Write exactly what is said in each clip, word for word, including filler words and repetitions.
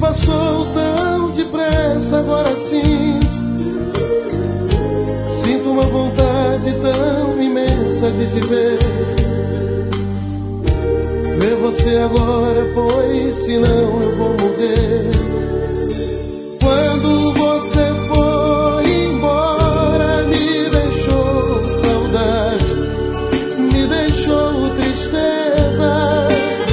passou tão depressa, agora sinto. Sinto uma vontade tão imensa de te ver. Ver você agora, pois senão eu vou morrer. Quando você foi embora, me deixou saudade, me deixou tristeza.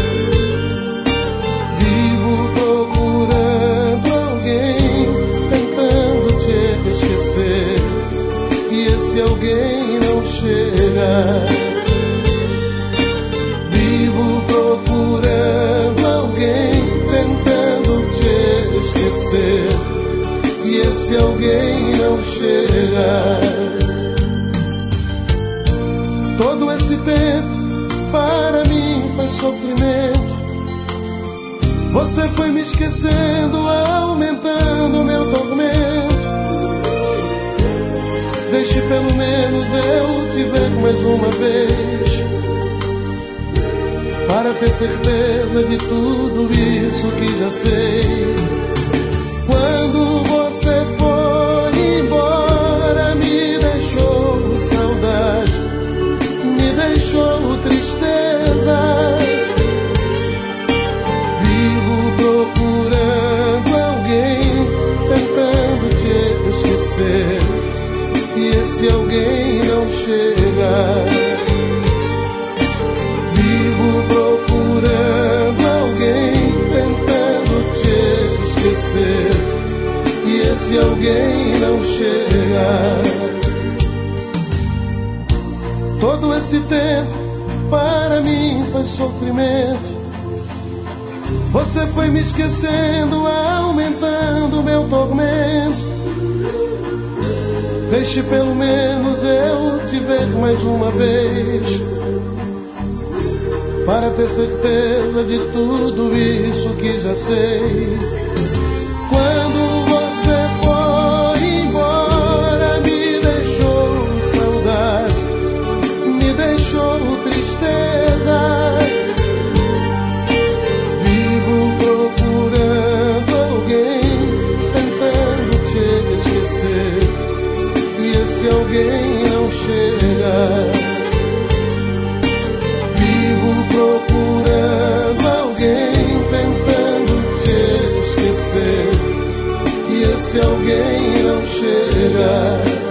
Vivo procurando alguém, tentando te esquecer, e esse alguém não chega. Vivo procurando alguém, tentando te esquecer, e esse alguém não chega. Todo esse tempo para mim foi sofrimento. Você foi me esquecendo, aumentando meu tormento. Deixe pelo menos eu te ver mais uma vez, para ter certeza de tudo isso que já sei. Quando você foi embora, me deixou saudade, me deixou tristeza. Vivo procurando alguém, tentando te esquecer, e esse alguém não chega. Vivo procurando alguém, tentando te esquecer, e esse alguém não chega. Todo esse tempo para mim foi sofrimento. Você foi me esquecendo, aumentando meu tormento. Deixe pelo menos eu te ver mais uma vez, para ter certeza de tudo isso que já sei. Quando você foi embora, me deixou saudade, me deixou tristeza. Vivo procurando alguém, tentando te esquecer, e esse alguém não chega. Vivo procurando alguém, tentando te esquecer, e esse alguém não chega.